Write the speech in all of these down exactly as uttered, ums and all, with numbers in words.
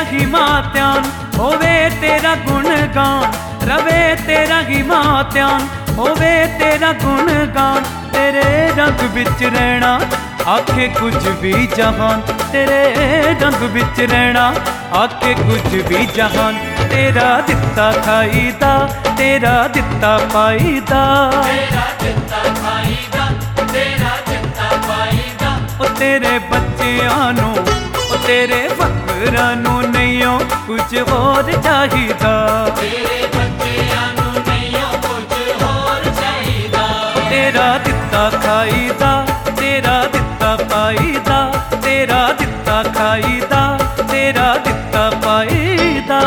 ही मां ध्यान, होवे तेरा गुणगान, रवे तेरा ही मां ध्यान, होवे तेरा गुणगान। तेरे रंग बिच रहना आखे कुछ भी जहान, तेरे रंग बिच रहना आखे कुछ भी जहान। तेरा दिता खाईदा, तेरा दिता पाईदा, तेरा दिता खाईदा, तेरा दिता पाईदा। ओ तेरे बच्चियां नू, ओ तेरे फकरां नू नहीं ओ कुछ होर चाहिदा, तेरे बच्चियां नू नहीं ओ कुछ होर चाहिदा। तेरा दिता खाईदा, तेरा दिता पाईदा, तेरा दिता खाईदा, तेरा दिता पाईदा।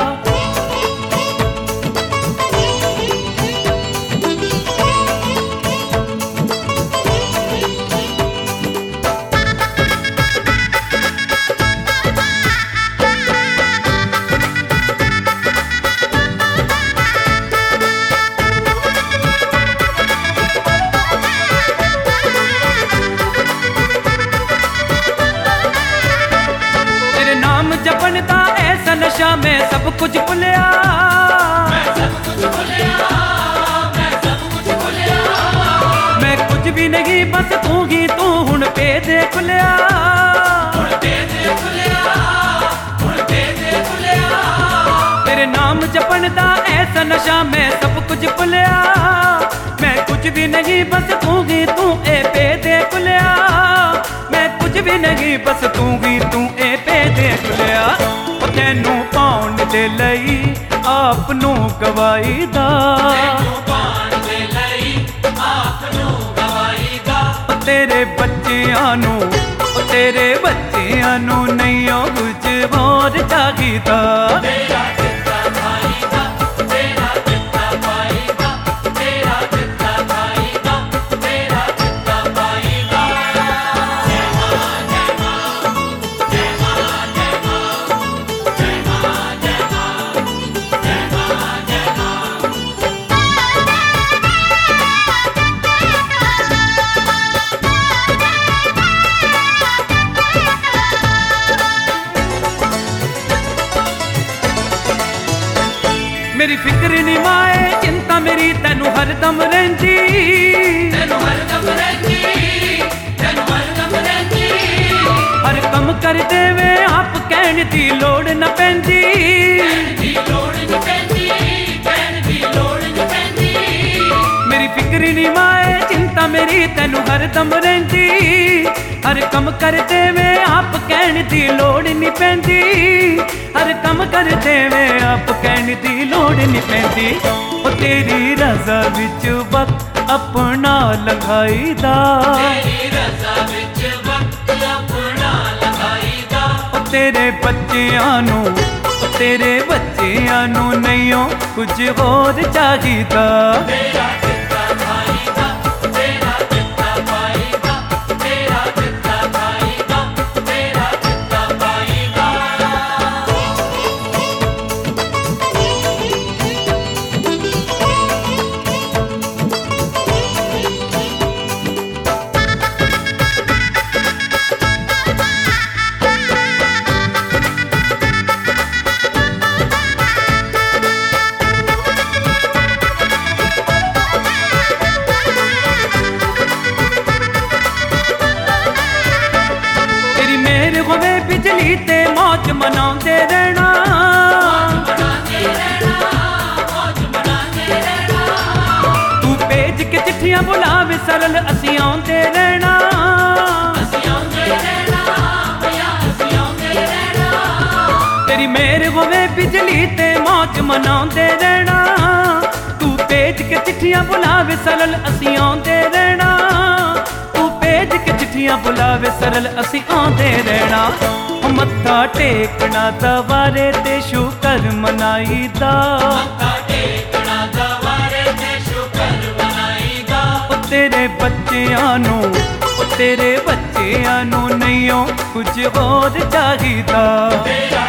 जपन दा ऐसा नशा मैं सब कुछ भुलिया, मैं सब कुछ भुलिया, मैं सब कुछ भुलिया। मैं कुछ भी नहीं बस तू ही तू हुण पे दे खुलिया, हुण पे दे खुलिया, हुण पे दे खुलिया। तेरे नाम जपन दा ऐसा नशा मैं सब कुछ भुलिया, मैं कुछ भी नहीं बस तू ही तू ए पे दे खुलिया, मैं कुछ भी नहीं बस तू ही तू ए पे दे खुलिया। ओ तैनू पाउण दे लई आप नू गवाईदा, तैनू पाउण दे लई आप नू गवाईदा। ओ तेरे बच्चियां नू, ओ तेरे बच्चियां नू नहीं ओ कुछ होर चाहिदा, तेरा दिता खाईदा, तेरा दिता पाईदा, तेरा दिता खाईदा, तेरा दिता पाईदा। जय मां जय मां, जय मां जय मां, जय मां जय मां, जय मां जय मां। मेरी फिक्र नी माए चिंता मेरी तैनू हरदम रहिंदी, तैनू हरदम रहिंदी, तैनू हरदम रहिंदी। हर कम कर देवे आप कहण दी लोड़ न पैंदी, कहण दी लोड़ नी पैंदी, कहण दी लोड़ नी पैंदी। मेरी फिक्र नी माए चिंता मेरी तैनू हरदम रहिंदी, हर कम कर देवे आप कहण दी लोड़ नी पैंदी, हर कम कर देवे आप कहण दी लोड़ नी पैंदी। ओ तेरी रज़ा विच वक्त अपना लंघाईदा, तेरी रज़ा विच वक्त अपना लगाईदा। ओ तेरे बच्चियां नू, ओ तेरे बच्चियां नू नहीं ओ कुछ होर चाहिदा, तेरा दिता खाईदा, तेरा दिता पाईदा, तेरा दिता खाईदा, तेरा दिता पाईदा। बिजली ते मौज मनाते रहना, मनाते रहना, मौज मनाते रहना। तू भेज के चिट्ठियां बुलावे सरल असी आउंदे रहना, असी आउंदे रहना, भैया असी आउंदे रहना। तेरी मेहर होवे बिजली ते मौज मनाते रहना, तू भेज के चिट्ठियां बुलावे सरल असी आउंदे रहना, तू भेज के चिट्ठियां बुलावे सरल असी आउंदे रहना। मत्था टेकना दवारे ते शुकर मनाईदा, मत्था टेकना दवारे ते शुकर मनाईदा। ओ तेरे बच्चियां नू, ओ तेरे बच्चियां नू नहीं ओ कुछ होर चाहिदा, तेरा